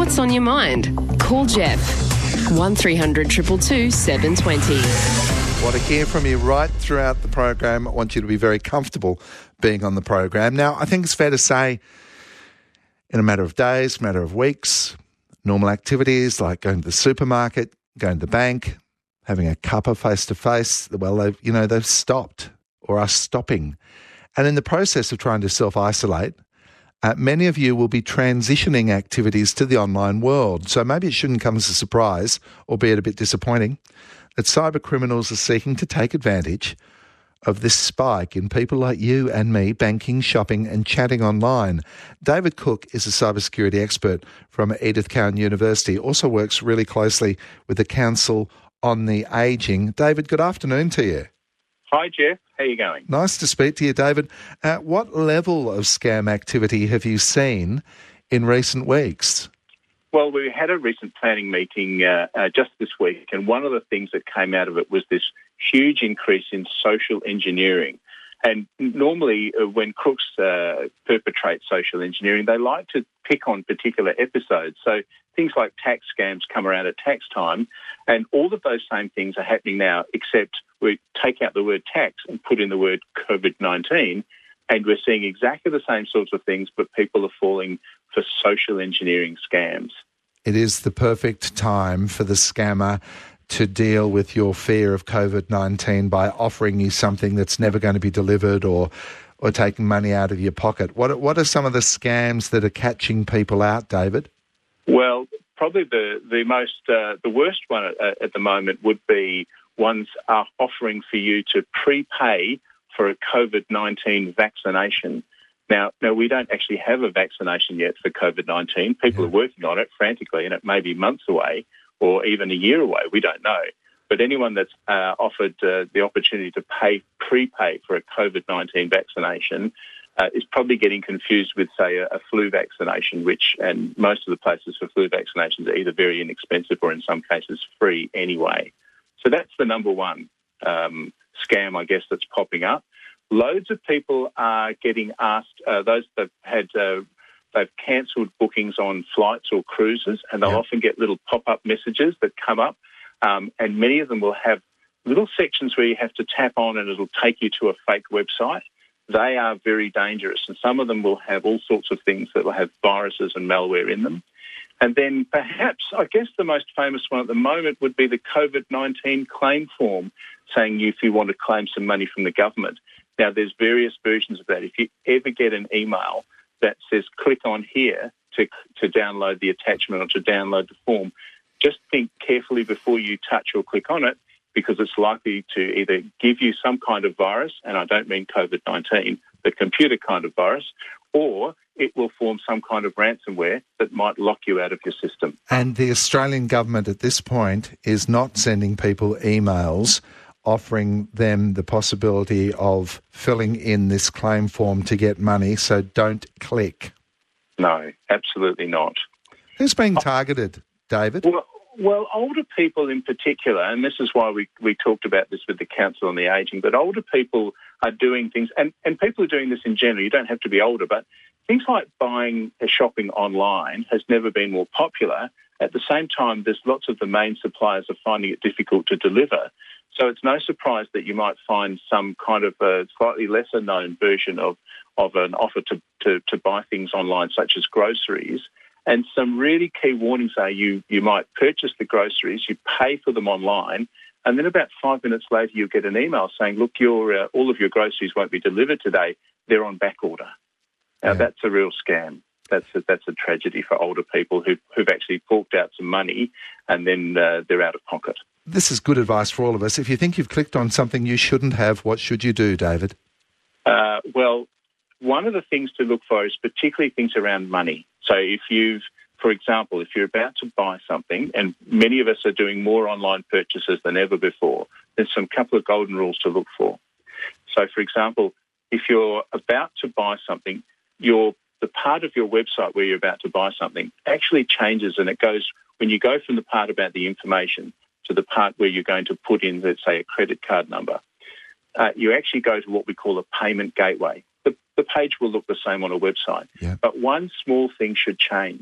What's on your mind? Call Jeff. 1300 222 720. Want to hear from you right throughout the program. I want you to be very comfortable being on the program. Now, I think it's fair to say in a matter of days, matter of weeks, normal activities like going to the supermarket, going to the bank, having a cuppa face-to-face, well, they've stopped or are stopping. And in the process of trying to self-isolate, many of you will be transitioning activities to the online world. So maybe it shouldn't come as a surprise, albeit a bit disappointing, that cyber criminals are seeking to take advantage of this spike in people like you and me banking, shopping and chatting online. David Cook is a cybersecurity expert from Edith Cowan University, also works really closely with the Council on the Ageing. David, good afternoon to you. Hi, Jeff. How are you going? Nice to speak to you, David. What level of scam activity have you seen in recent weeks? Well, we had a recent planning meeting just this week, and one of the things that came out of it was this huge increase in social engineering. And normally when crooks perpetrate social engineering, they like to pick on particular episodes. So things like tax scams come around at tax time, and all of those same things are happening now, except we take out the word tax and put in the word COVID-19, and we're seeing exactly the same sorts of things, but people are falling for social engineering scams. It is the perfect time for the scammer to deal with your fear of COVID-19 by offering you something that's never going to be delivered or taking money out of your pocket. What are some of the scams that are catching people out, David? Well, probably the worst one at the moment would be ones are offering for you to prepay for a COVID-19 vaccination. Now, we don't actually have a vaccination yet for COVID-19. People are working on it frantically, and it may be months away or even a year away. We don't know. But anyone that's offered the opportunity to prepay for a COVID-19 vaccination is probably getting confused with, say, a flu vaccination, and most of the places for flu vaccinations are either very inexpensive or in some cases free anyway. So that's the number one scam, I guess, that's popping up. Loads of people are getting asked, those that had they've cancelled bookings on flights or cruises, and they'll often get little pop-up messages that come up, and many of them will have little sections where you have to tap on and it'll take you to a fake website. They are very dangerous, and some of them will have all sorts of things that will have viruses and malware in them. And then perhaps, I guess the most famous one at the moment would be the COVID-19 claim form, saying if you want to claim some money from the government. Now, there's various versions of that. If you ever get an email that says click on here to download the attachment or to download the form, just think carefully before you touch or click on it, because it's likely to either give you some kind of virus, and I don't mean COVID-19, the computer kind of virus, or it will form some kind of ransomware that might lock you out of your system. And the Australian government at this point is not sending people emails offering them the possibility of filling in this claim form to get money, so don't click. No, absolutely not. Who's being targeted, David? Well, older people in particular, and this is why we talked about this with the Council on the Ageing, but older people are doing things, and people are doing this in general. You don't have to be older, but things like buying and shopping online has never been more popular. At the same time, there's lots of the main suppliers are finding it difficult to deliver. So it's no surprise that you might find some kind of a slightly lesser known version of an offer to buy things online, such as groceries. And some really key warnings are you might purchase the groceries, you pay for them online, and then about 5 minutes later you'll get an email saying, look, all of your groceries won't be delivered today. They're on back order. Now, that's a real scam. That's a tragedy for older people who've actually forked out some money and then they're out of pocket. This is good advice for all of us. If you think you've clicked on something you shouldn't have, what should you do, David? Well, one of the things to look for is particularly things around money. So for example, if you're about to buy something, and many of us are doing more online purchases than ever before, there's some couple of golden rules to look for. So, for example, if you're about to buy something, the part of your website where you're about to buy something actually changes, and it goes, when you go from the part about the information to the part where you're going to put in, let's say, a credit card number, you actually go to what we call a payment gateway. The page will look the same on a website, but one small thing should change.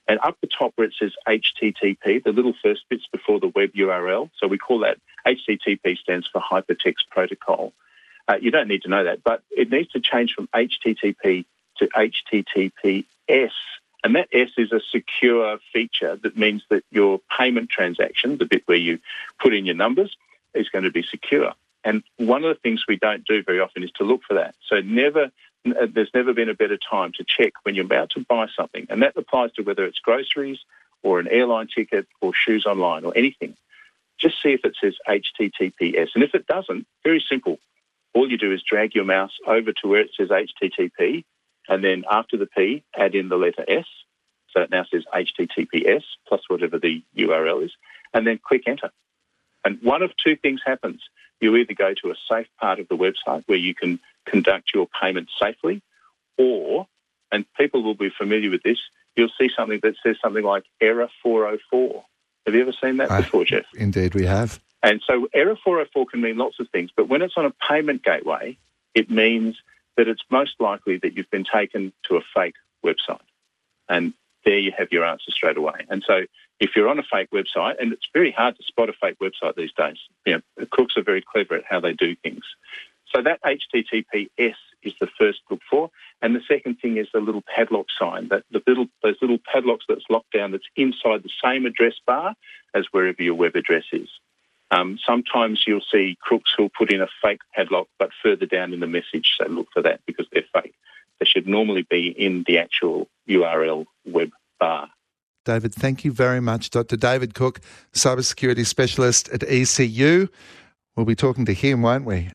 And up the top where it says HTTP, the little first bits before the web URL, so we call that HTTP stands for Hypertext Protocol. You don't need to know that, but it needs to change from HTTP to HTTPS. And that S is a secure feature that means that your payment transaction, the bit where you put in your numbers, is going to be secure. And one of the things we don't do very often is to look for that. So there's never been a better time to check when you're about to buy something. And that applies to whether it's groceries or an airline ticket or shoes online or anything. Just see if it says HTTPS. And if it doesn't, very simple. All you do is drag your mouse over to where it says HTTP, and then after the P, add in the letter S. So it now says HTTPS plus whatever the URL is, and then click enter. And one of two things happens. You either go to a safe part of the website where you can conduct your payment safely, or, and people will be familiar with this, you'll see something that says something like error 404. Have you ever seen that before, Jeff? Indeed, we have. And so error 404 can mean lots of things, but when it's on a payment gateway, it means that it's most likely that you've been taken to a fake website. And there you have your answer straight away. And so if you're on a fake website, and it's very hard to spot a fake website these days, the crooks are very clever at how they do things. So that HTTPS is the first look for. And the second thing is the little padlock sign, those little padlocks that's locked down that's inside the same address bar as wherever your web address is. Sometimes you'll see crooks who'll put in a fake padlock, but further down in the message, so look for that because they're fake. They should normally be in the actual URL web bar. David, thank you very much. Dr. David Cook, Cybersecurity Specialist at ECU. We'll be talking to him, won't we,